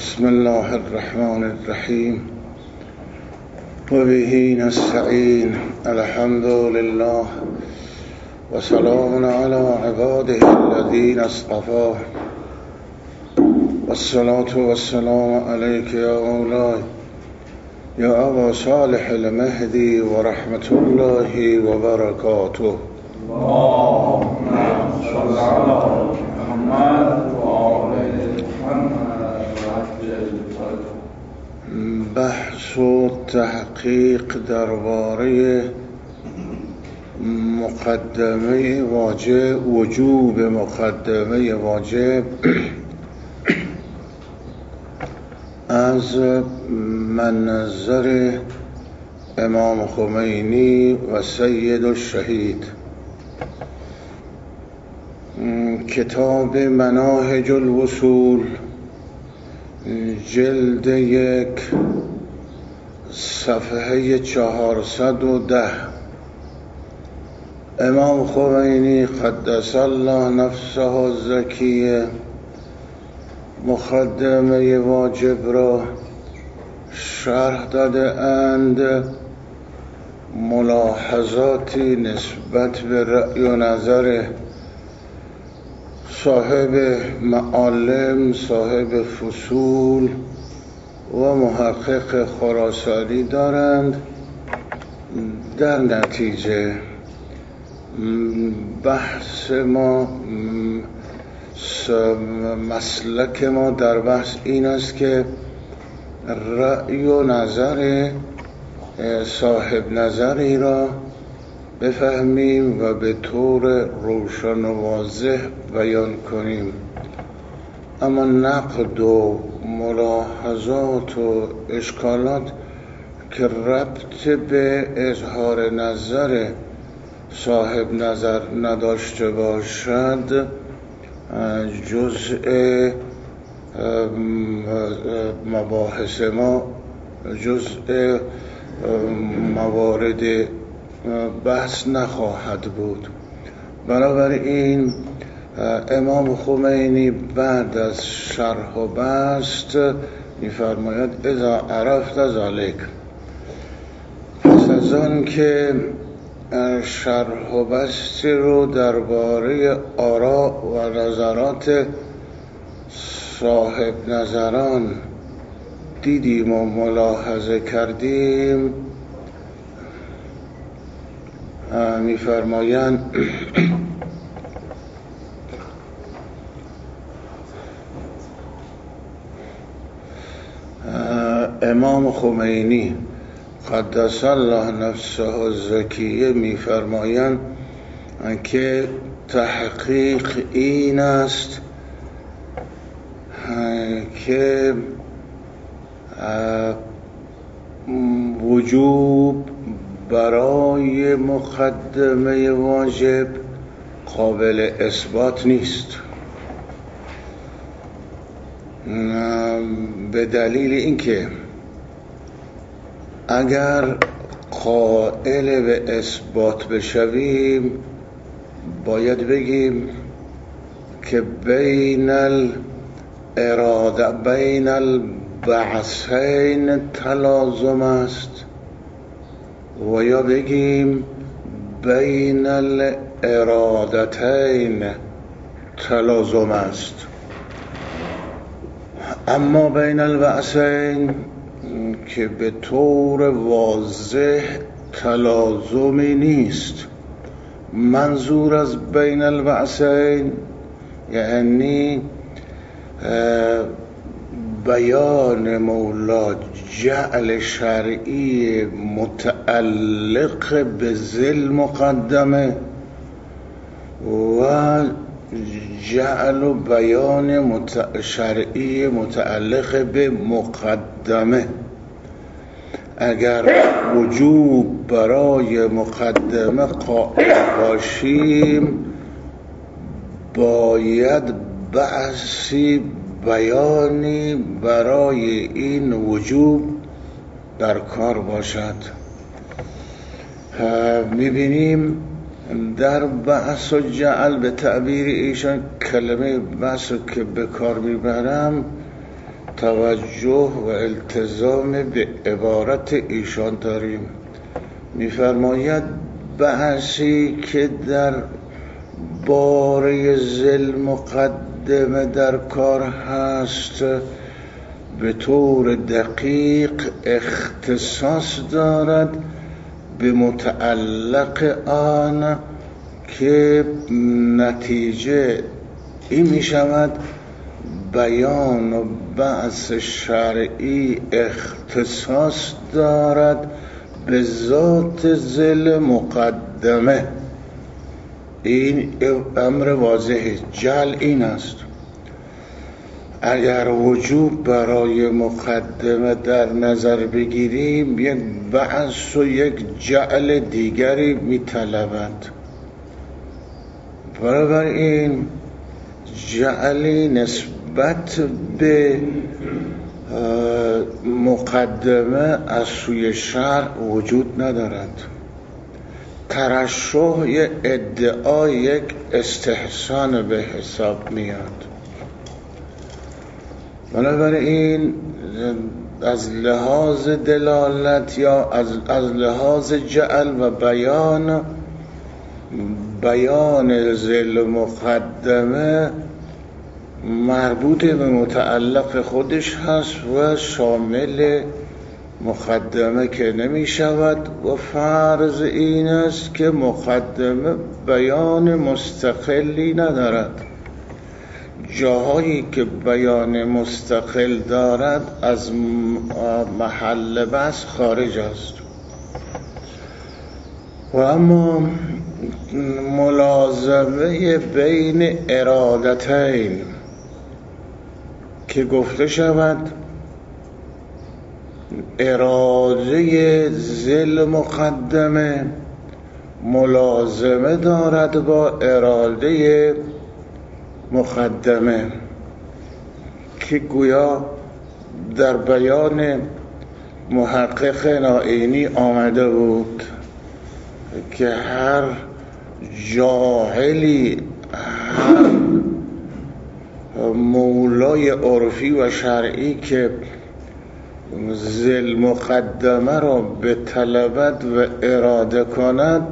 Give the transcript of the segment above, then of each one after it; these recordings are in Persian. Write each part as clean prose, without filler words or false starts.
بسم الله الرحمن الرحیم و به نستعین. الحمد لله و سلام علی عباده الذین اصطفی و الصلاة و السلام علیک یا مولای یا ابا صالح المهدی و رحمت الله و برکاته. اللهم صل علی محمد و آل محمد و عجل فرجهم. بحث و تحقیق درباره مقدمه واجب، وجوب مقدمه واجب از منظر امام خمینی و سید الشهید. کتاب مناهج الوصول جلد 1 صفحه 410. امام خمینی قدس الله نفسه الزکیه مقدمه واجب را شرح داده اند. ملاحظاتی نسبت به رأی و نظر صاحب معالم، صاحب فصول و محقق خراسانی دارند. در نتیجه بحث ما، مسلک ما در بحث این است که رأی و نظر صاحب نظری را بفهمیم و به طور روشن و واضح بیان کنیم، اما نقد و ملاحظات و اشکالات که ربط به اظهار نظر صاحب نظر نداشته باشد جزء مباحث ما، جزء موارد بحث نخواهد بود. بنابراین امام خمینی بعد از شرح و بسط می‌فرماید اذا عرفت ذلک، پس از آن که شرح و بسط رو درباره آراء و نظرات صاحب نظران دیدیم و ملاحظه کردیم، می‌فرمایند امام خمینی قدس الله نفسه الزکیه می‌فرمایند که تحقیق این است که وجوب برای مقدمه واجب قابل اثبات نیست، به دلیل اینکه اگر قائل به اثبات بشویم باید بگیم که بین الاراده، بین البعثین تلازم است، و یا بگیم بین الارادتین تلازم است. اما بین البعثین که به طور واضح تلازمی نیست. منظور از بین البعثین یعنی بیان مولا جعل شرعی متعلق به ذل مقدمه و جعل و بیان شرعی متعلق به مقدمه. اگر وجوب برای مقدمه قائل باشیم باید بحثی بیانی برای این وجوب در کار باشد. میبینیم در بحث و جعل، به تعبیر ایشان کلمه بحث که به کار میبرم توجه و التزام به عبارت ایشان داریم. می‌فرماید بحثی که در باره ذیل مقدمه در کار هست به طور دقیق اختصاص دارد به متعلق آن که نتیجه این می شود بیان و بحث شرعی اختصاص دارد به ذات ذیل مقدمه. این امر واضحه. جعل این است اگر وجوب برای مقدمه در نظر بگیریم یک بحث و یک جعل دیگری می‌طلبد. بنابراین جعلی نسبت به مقدمه از سوی شرع وجود ندارد. ترشح یک ادعای یک استحسان به حساب میاد. بنابراین از لحاظ دلالت یا از لحاظ جعل و بیان ذیل مقدمه مربوط به متعلق خودش هست و شامل مقدمه که نمی شود و فرض این است که مقدمه بیان مستقلی ندارد. جاهایی که بیان مستقل دارد از محل بحث خارج است. و اما ملازمه بین ارادتین که گفته شود اراده ذیل مقدمه ملازمه دارد با اراده مقدمه، که گویا در بیان محقق نائینی آمده بود که هر جاهلی، هر مولای عرفی و شرعی که ذیل مقدمه را به طلبت و اراده کند،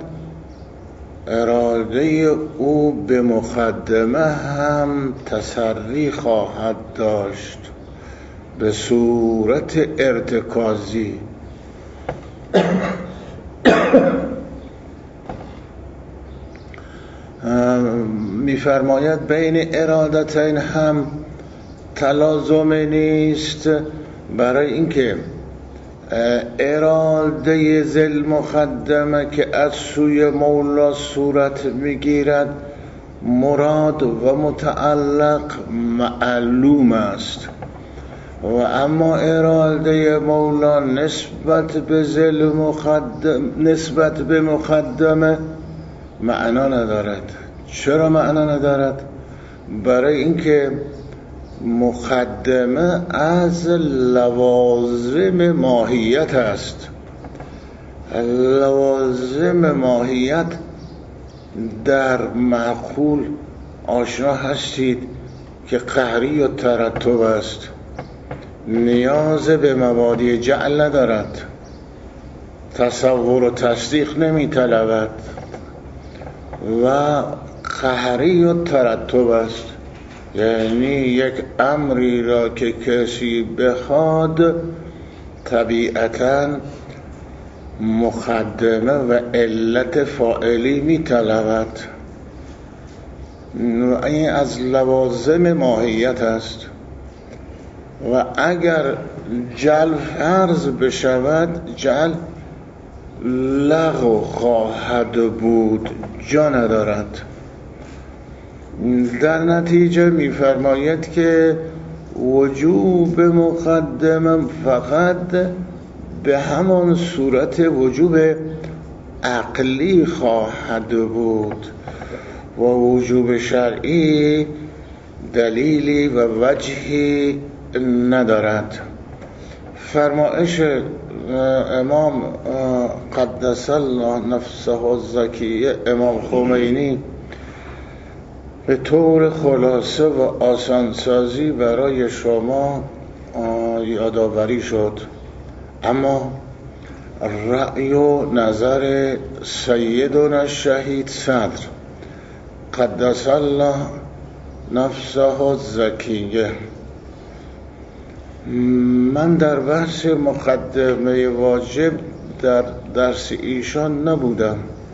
اراده او به مقدمه هم تسری خواهد داشت به صورت ارتکازی. می‌فرماید بین ارادتین هم تلازم نیست، برای اینکه اراده ذیل مقدمه که از سوی مولا صورت میگیرد مراد و متعلق معلوم است، و اما اراده مولا نسبت به ذیل نسبت به مقدمه معنا ندارد. چرا معنا ندارد؟ برای اینکه مقدمه از لوازم ماهیت است. لوازم ماهیت در معقول آشنا هستید که قهری و ترتب است، نیاز به مبادی جعل ندارد، تصور و تصدیق نمی طلبد و قهری و ترتب است. یعنی یک امری را که کسی بخواد طبیعتاً مقدمه و علت فاعلی می طلبد. این از لوازم ماهیت است و اگر جعل فرض بشود، جعل لغو خواهد بود، جا ندارد. در نتیجه می‌فرماید که وجوب مقدمه فقط به همان صورت وجوب عقلی خواهد بود و وجوب شرعی دلیلی و وجهی ندارد. فرمایش امام قدس الله نفسه الزکیه امام خمینی به طور خلاصه و آسانسازی برای شما یادآوری شد. اما رأی و نظر سیدنا شهید صدر قدس الله نفسه الزکیه، من در بحث مقدمه واجب در درس ایشان نبودم،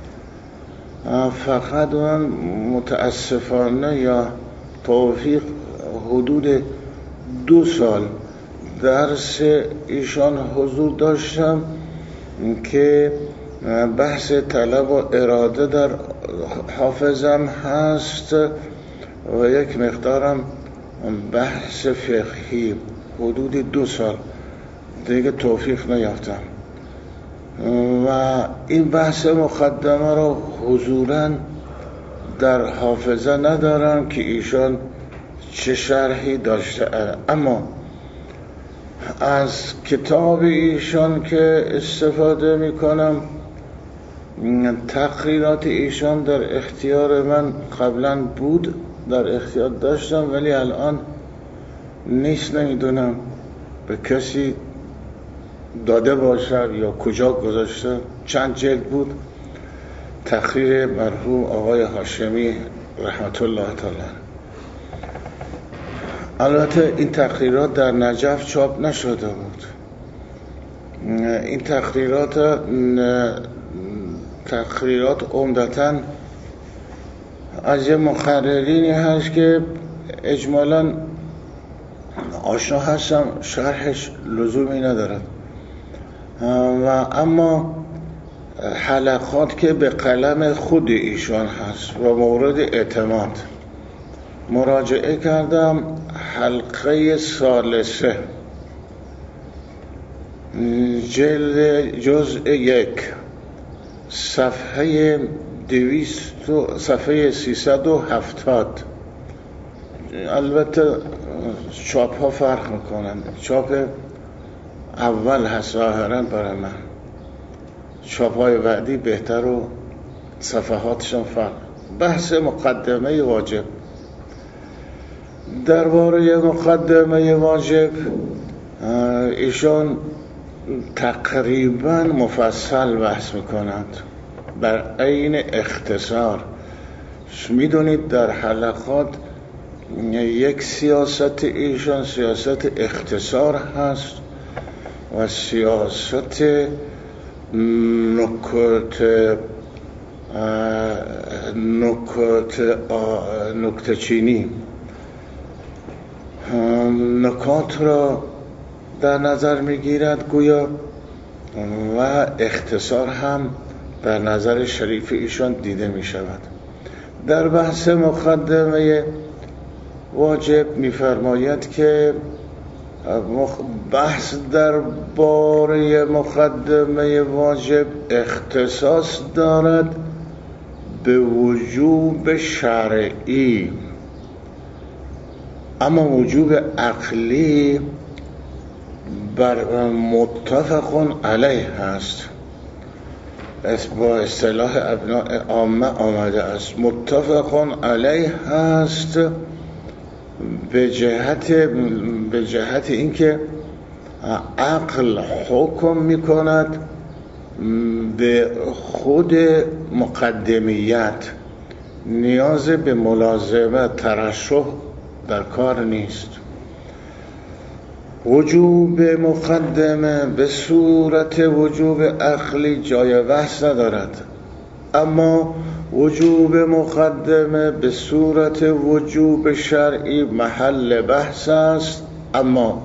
فقط من متاسفانه یا توفیق حدود 2 سال درس ایشان حضور داشتم که بحث طلب و اراده در حافظم هست و یک مقدارم بحث فقهی، حدود 2 سال دیگه توفیق نیافتم و این بحث مقدمه رو حضوراً در حافظه ندارم که ایشان چه شرحی داشته. اما از کتاب ایشان که استفاده میکنم، تقریرات ایشان در اختیار من قبلا بود، در اختیار داشتم ولی الان نیست، نمیدونم به کسی داده باشد یا کجا گذاشته. چند جلد بود، تقریر مرحوم آقای هاشمی رحمت الله تعالی. البته این تقریرات در نجف چاپ نشده بود. این تقریرات عمدتاً از یه مقررینی هست که اجمالاً آشنا هستم، شرحش لزومی ندارد و اما حلقات که به قلم خود ایشان هست و مورد اعتماد مراجعه کردم. حلقه ثالثه جلد جزء 1 صفحه 370. البته چاپ ها فرق میکنند، چاپ اول هست ظاهرا برای من، چاپ های بعدی بهتر و صفحاتشون فرق. بحث مقدمه واجب. درباره مقدمه واجب ایشان تقریبا مفصل بحث میکنند بر عین اختصار. میدونید در حلقات یک سیاست ایشان سیاست اختصار هست و سیاست نکته چینی، نکات را در نظر میگیرد گویا و اختصار هم در نظر شریف ایشان دیده می شود. در بحث مقدمه واجب می‌فرماید که بحث درباره مقدمه واجب اختصاص دارد به وجوب شرعی، اما وجوب عقلی بر متفق علیه است. با اصطلاح ابناء عامه آمده است. متفق علیه است به جهت اینکه عقل حکم میکند به خود مقدمیت، نیاز به ملازمه ترشح در کار نیست. وجوب مقدمه به صورت وجوب عقلی جای بحث ندارد، اما وجوب مقدمه به صورت وجوب شرعی محل بحث است. اما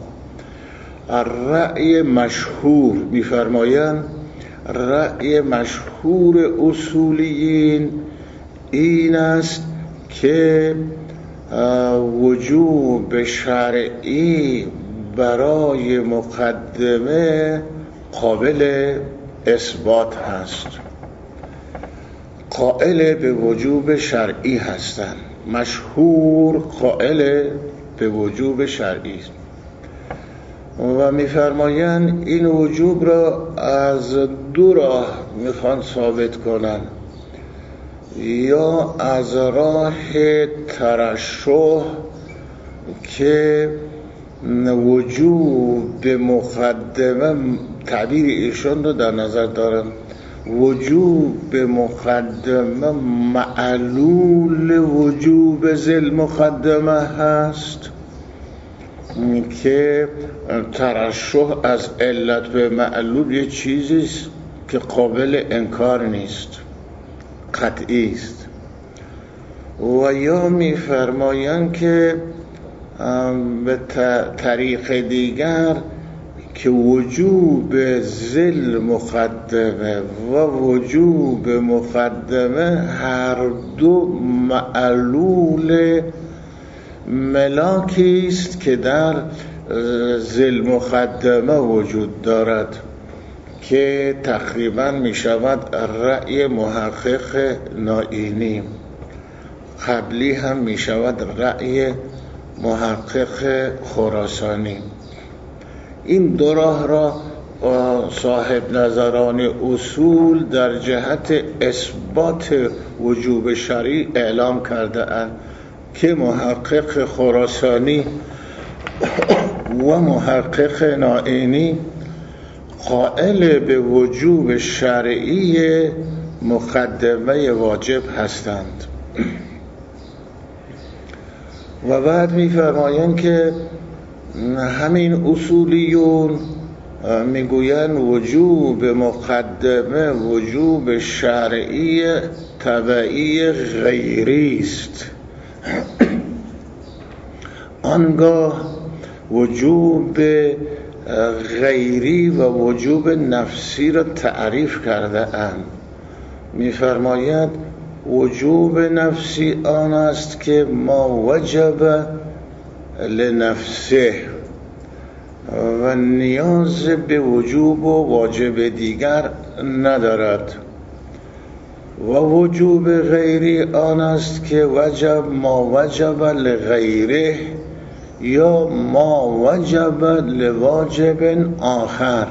رأی مشهور می‌فرمایند، رأی مشهور اصولیین این است که وجوب شرعی برای مقدمه قابل اثبات هست، قائل به وجوب شرعی هستند. مشهور قائل به وجوب شرعی و می‌فرمایند این وجوب را از دو راه میخوان ثابت کنند، یا از راه ترشح که وجوب مقدمه، تعبیر ایشان رو در نظر دارم، وجوب مقدمه معلول وجوب ذل مقدمه هست که ترشح از علت به معلول یه چیزیست که قابل انکار نیست، قطعی است. و یا می‌فرمایند که به طریق دیگر که وجوب ذل مقدمه و وجوب مقدمه هر دو معلول ملاکی است که در ذل مقدمه وجود دارد، که تقریبا می شود رأی محقق نائینی، قبلی هم می شود رأی محقق خراسانی. این دو راه را صاحب نظران اصول در جهت اثبات وجوب شرعی اعلام کرده اند که محقق خراسانی و محقق نائینی قائل به وجوب شرعی مقدمه واجب هستند. و بعد می‌فرمایند که همین اصولیون میگویند وجوب مقدمه وجوب شرعی تبعی غیری است. آنگاه وجوب غیری و وجوب نفسی را تعریف کرده اند. می‌فرماید وجوب نفسی آن است که ما وجب لنفسه و نیاز به وجوب و واجب دیگر ندارد، و وجوب غیری آن است که ما وجب لغیره یا ما وجب لواجب آخر.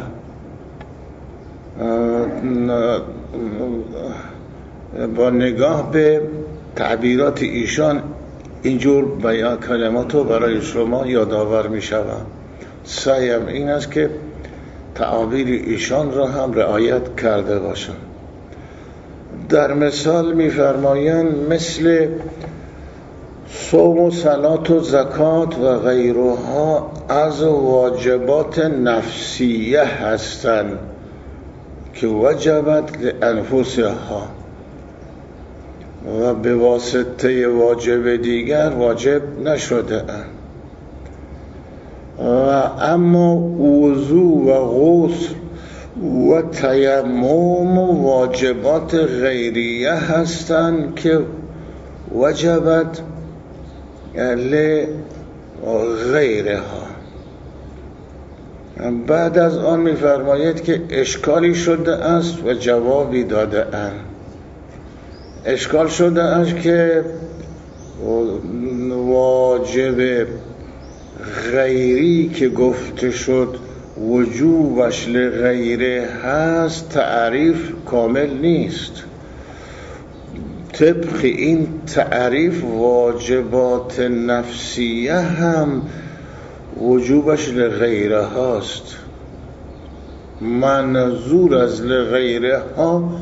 با نگاه به تعبیرات ایشان اینجور بیان کلماتو برای شما یادآور می شوم. سعیم این است که تعابیر ایشان را هم رعایت کرده باشم. در مثال می فرمایند مثل صوم و صلات و زکات و غیرها از واجبات نفسیه هستند که وجبت لانفسها و به واسطه واجب دیگر واجب نشده اند. و اما وضو و غسل و تیمم واجبات غیریه هستند که وجبت لغیرها. بعد از آن می‌فرماید که اشکالی شده است و جوابی داده اند. اشکال شده است که واجب غیری که گفته شد وجوبش لغیره هست تعریف کامل نیست. طبق این تعریف واجبات نفسیه هم وجوبش لغیره هاست. منظور از لغیره ها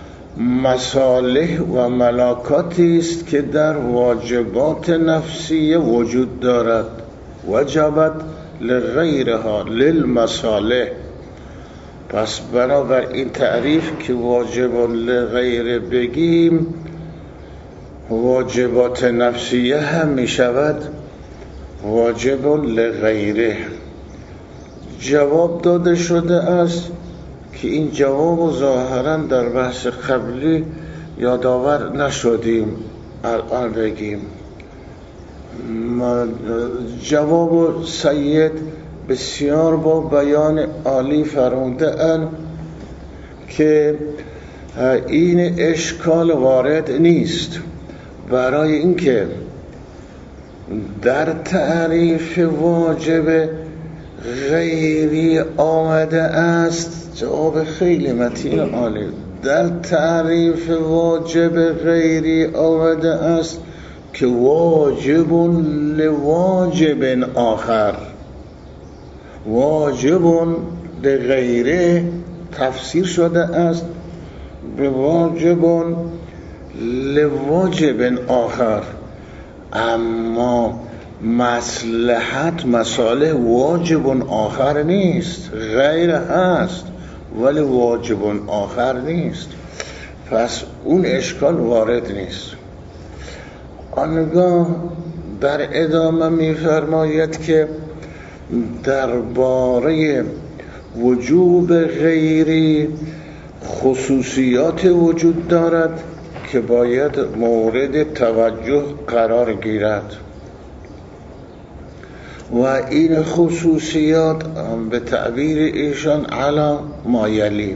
مصالح و ملاکاتی است که در واجبات نفسیه وجود دارد. وجبت لغیرها للمصالح. پس بنابر این تعریف که واجب لغیره بگیم واجبات نفسیه هم می شود واجب لغیره. جواب داده شده است که این جواب ظاهرا در بحث قبلی یادآور نشدیم، الان بگیم. جواب سید بسیار با بیان عالی فرموده اند که این اشکال وارد نیست، برای اینکه در تعریف واجب غیری آمده است. جواب خیلی متین عالی. در تعریف واجب غیری آمده است که واجب لواجب آخر. واجب لغیره تفسیر شده است به واجب لواجب آخر، اما مصلحت مصالح واجب آخر نیست، غیر هست ولی واجب آخر نیست، پس اون اشکال وارد نیست. آنگاه در ادامه می‌فرماید که درباره وجوب غیری خصوصیات وجود دارد که باید مورد توجه قرار گیرد و این خصوصیات به تعبیر ایشان علی ما یلی.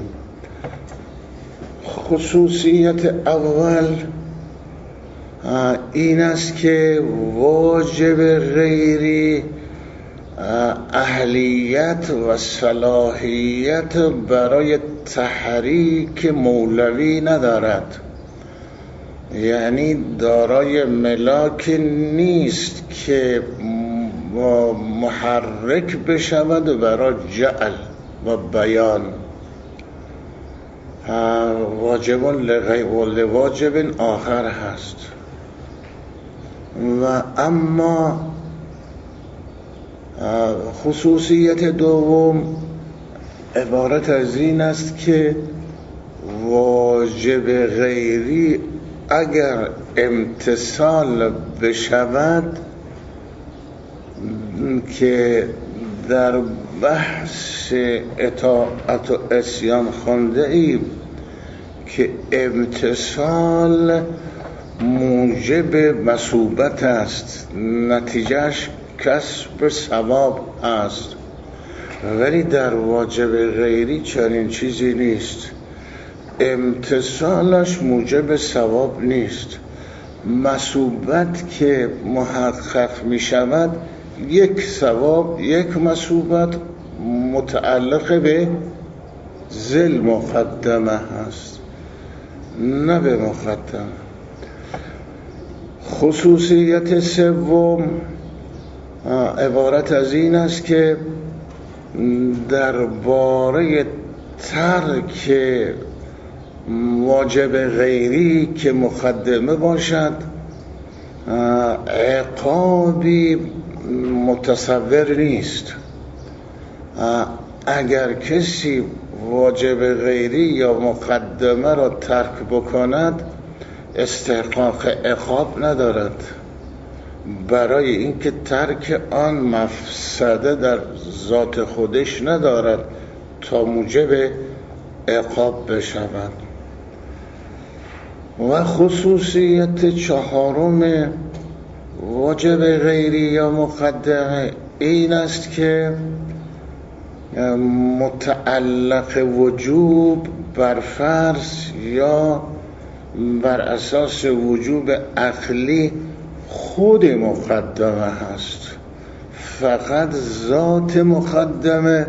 خصوصیت اول این است که واجب غیری اهلیت و صلاحیت برای تحریک مولوی ندارد، یعنی دارای ملاک نیست که محرک بشود برای جعل و بیان. واجب لواجب آخر هست. و اما خصوصیت دوم عبارت از این است که واجب غیری اگر امتثال بشود، که در بحث اطاعت و عصیان خونده ایم که امتثال موجب مثوبت است، نتیجهش کسب ثواب است، ولی در واجب غیری چنین چیزی نیست، امتثالش موجب ثواب نیست. مثوبت که محقق می شود، یک ثواب یک مثوبت متعلق به ذل مقدمه هست، نه به مقدمه. خصوصیت سوم عبارت از این است که درباره ترک واجب غیری که مقدمه باشد عقابی متصور نیست. اگر کسی واجب غیری یا مقدمه را ترک بکند استحقاق عقاب ندارد، برای اینکه ترک آن مفسده در ذات خودش ندارد تا موجب عقاب بشود. و خصوصیت چهارم واجب غیری یا مقدمه این است که متعلق وجوب بر فرض یا بر اساس وجوب عقلی خود مقدمه هست، فقط ذات مقدمه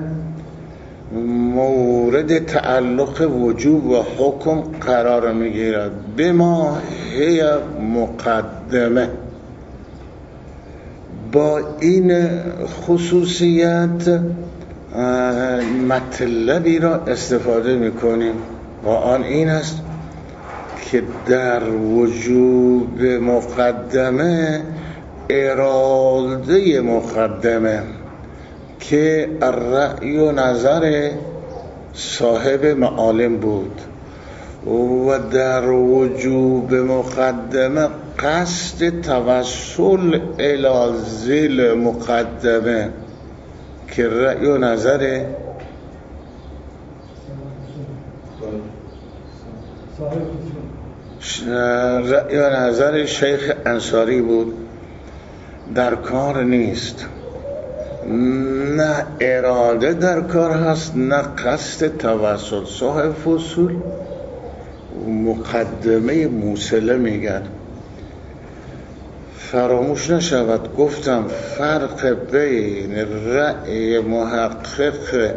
مورد تعلق وجوب و حکم قرار میگیرد. بما هی مقدمه. با این خصوصیت مطلبی را استفاده میکنیم و آن این است که در وجوب مقدمه اراده مقدمه که رأی و نظر صاحب معالم بود و در وجوب مقدمه قصد توسل الی ذیل مقدمه که رأی و نظر شیخ انصاری بود، در کار نیست، نه اراده در کار هست نه قصد توسل. صاحب فصول مقدمه موصله میگن. فراموش نشود گفتم فرق بین رأی محقق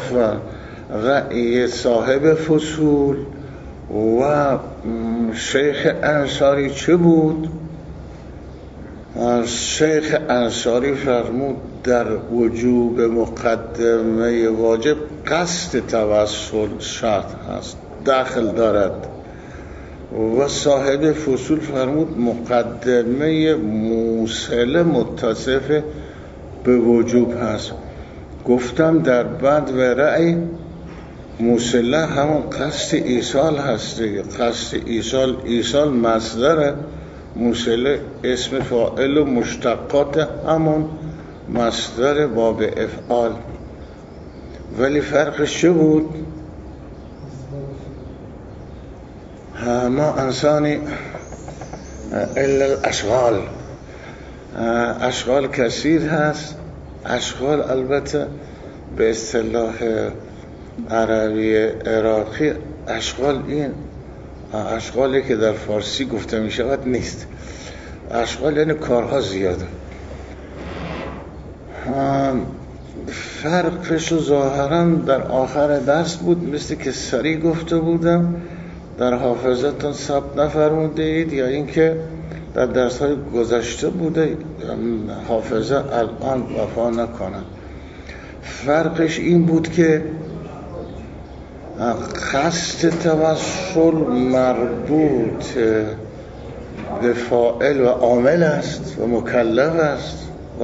رأی صاحب فصول و شیخ انصاری چه بود؟ شیخ انصاری فرمود در وجوب مقدمه واجب قصد توسل شرط هست، دخل دارد. و صاحب فصول فرمود مقدمه موصله متصف به وجوب هست. گفتم در بد و رأی موصله همون قصد ایصال هست دیگه. قصد ایصال مصدر، موصله اسم فاعل و مشتقات همون مصدر باب افعال. ولی فرقش چه بود؟ ما انسانی الا الاشغال، اشغال کثیر هست. اشغال البته به اصطلاح عربی عراقی اشغال این اشغالی که در فارسی گفته می شود نیست. اشغال یعنی کارها زیاده. فرقش ظاهرا در آخر درس بود، مثل که سریع گفته بودم، در حافظتون ثبت نفرموده اید یا اینکه در درس‌های گذشته بوده، حافظه الان وفا نکنند. فرقش این بود که قصد توسل مربوط به فاعل و عامل است و مکلف است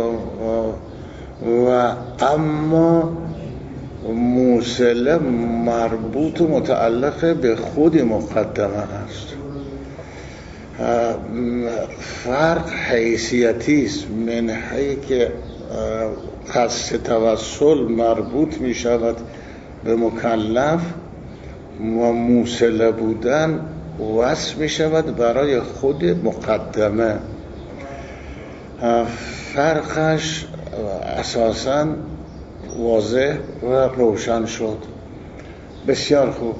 و اما موصله مربوط و متعلق به خود مقدمه است. فرق حیثیتی است، من حیث که قصد توسل مربوط می شود به مکلف و موصله بودن وصف می شود برای خود مقدمه. فرقش اساساً واضح و روشن شد. بسیار خوب.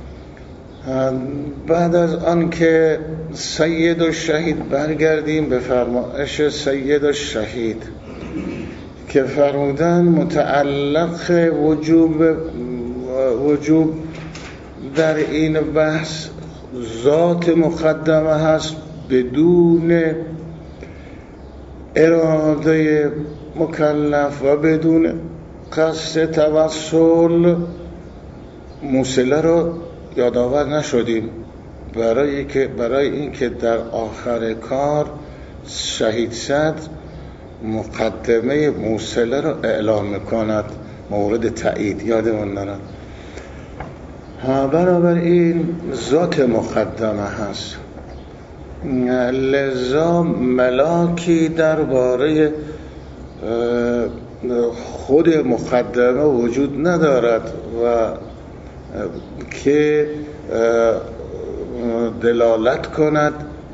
بعد از آن که سید و شهید برگردیم به فرمایش سید و شهید که فرمودن متعلق وجوب در این بحث ذات مقدمه هست بدون اراده مکلف و بدون قصد توسل. موصله رو یادآور نشدیم برای اینکه در آخر کار شهید صدر مقدمه موصله رو اعلام میکند مورد تایید، یادمون نرد. بنابراین ذات مقدمه هست، لذا ملاکی درباره خود مقدمه وجود ندارد و که دلالت کند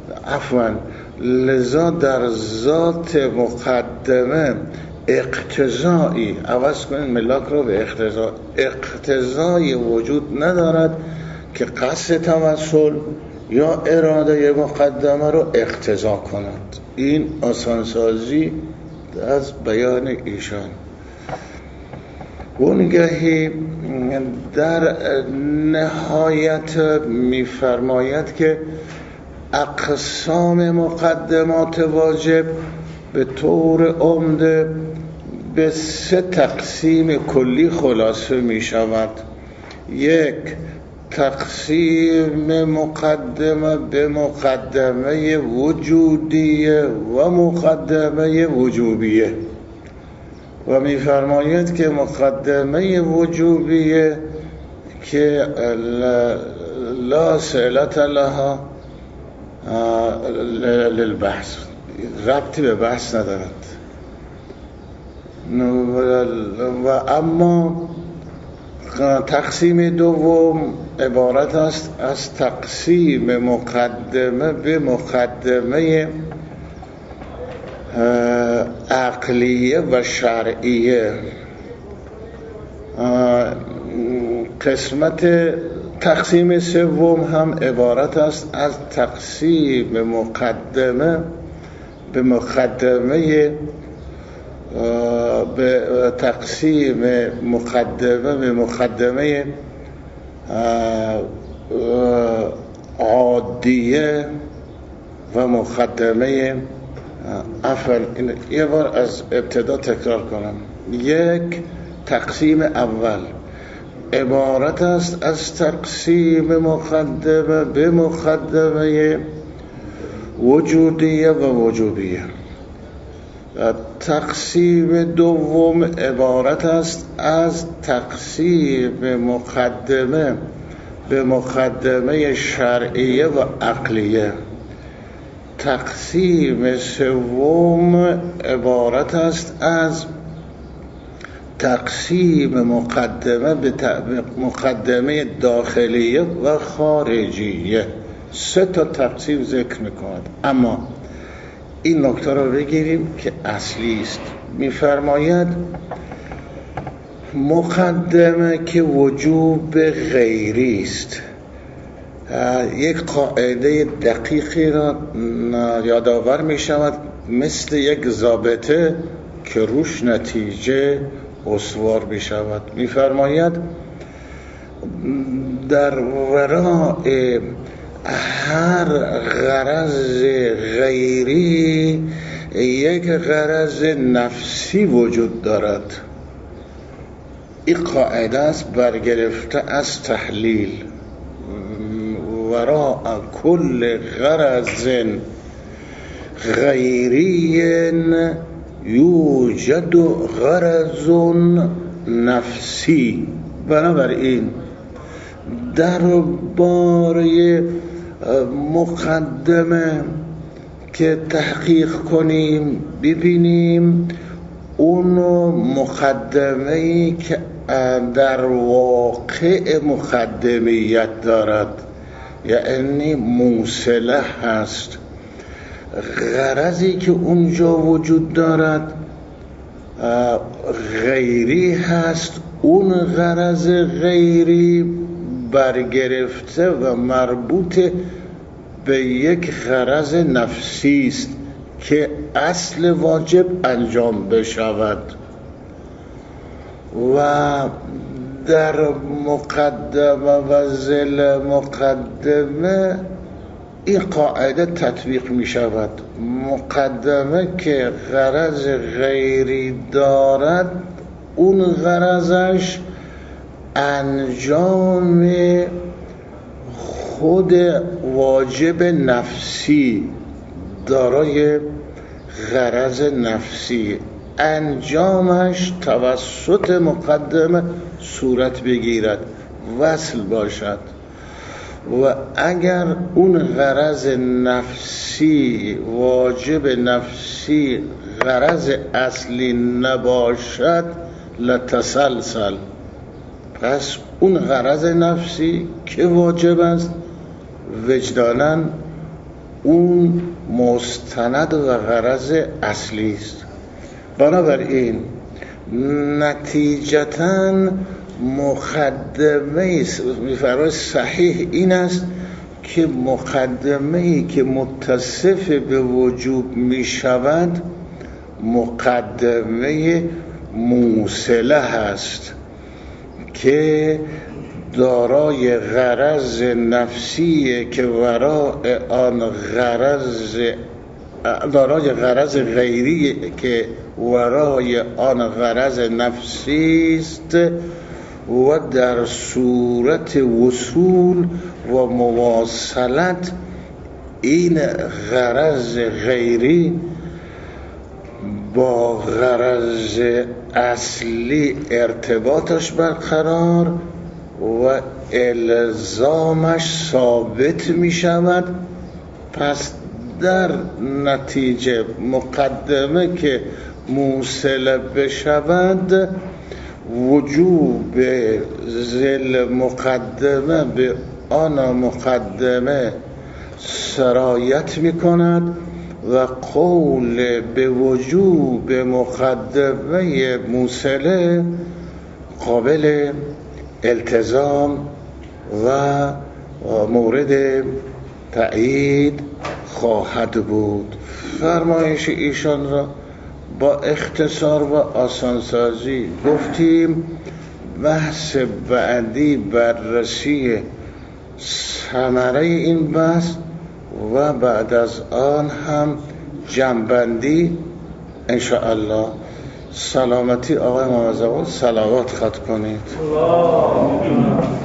لذا در ذات مقدمه اقتضایی، عوض کنید ملاک رو به اقتضایی وجود ندارد که قصد توسل یا اراده مقدمه رو اقتضا کند. این آسانسازی از بیان ایشان. اونگهی در نهایت می‌فرماید که اقسام مقدمات واجب به طور عمده به 3 تقسیم کلی خلاصه می شود. 1. تقسیم مقدمه به مقدمه وجودیه و مقدمه وجوبیه و می فرماید که مقدمه وجوبیه که لا صلة لها للبحث، ربطی به بحث ندارد و اما تقسیم دوم عبارت است از تقسیم مقدمه به مقدمه عقلیه و شرعیه. قسمت تقسیم سوم هم عبارت است از تقسیم مقدمه به مقدمه عادیه و مقدمه عفوا یه بار از ابتدا تکرار کنم. یک، تقسیم اول عبارت است از تقسیم مقدمه به مقدمه وجودیه و وجوبیه. تقسیم دوم عبارت است از تقسیم مقدمه به مقدمه شرعیه و عقلیه. تقسیم سوم عبارت است از تقسیم مقدمه به مقدمه داخلیه و خارجیه. 3 تا تقسیم ذکر میکند. اما این نکته رو بگیریم که اصلی است. میفرماید مقدمه که وجوب غیری است. یک قاعده دقیقی را یادآور می شود، مثل یک ضابطه که روش نتیجه استوار می شود. می فرماید در ورای هر غرض غیری یک غرض نفسی وجود دارد. این قاعده است برگرفته از تحلیل. وراء کل غرض غیری یوجد غرض نفسی. بنابراین در باره مقدمه که تحقیق کنیم ببینیم اون مقدمه‌ای که در واقع مقدمیت دارد، یعنی موصله هست. غرضی که اونجا وجود دارد غیری هست. اون غرض غیری برگرفته و مربوط به یک غرض نفسی است که اصل واجب انجام بشود. و در مقدمه و ذل مقدمه این قاعده تطبیق می شود. مقدمه که غرض غیری دارد اون غرضش انجام خود واجب نفسی دارای غرض نفسی، انجامش توسط مقدمه صورت بگیرد، وصل باشد. و اگر اون غرض نفسی واجب نفسی غرض اصلی نباشد لتسلسل، پس اون غرض نفسی که واجب است وجداناً اون مستند و غرض اصلی است. بنابراین نتیجتاً مقدمه می‌فرماید صحیح این است که مقدمه‌ای که متصف به وجوب می شود مقدمه موصله هست که دارای غرض نفسی که وراء آن دارای غرض غیری که ورای آن غرض نفسی است و در صورت وصول و مواصلت این غرض غیری با غرض اصلی ارتباطش برقرار و الزامش ثابت می شود. پس در نتیجه مقدمه که موصل بشود وجوب ذل مقدمه به آن مقدمه سرایت می کند و قول به وجوب مقدمه موصله قابل التزام و مورد تأیید خواهد بود. فرمایش ایشان را با اختصار و آسانسازی گفتیم. بحث بعدی بررسی ثمره این بحث و بعد از آن هم جنبندی انشاءالله سلامتی آقای محمد زمان صلوات خط کنید.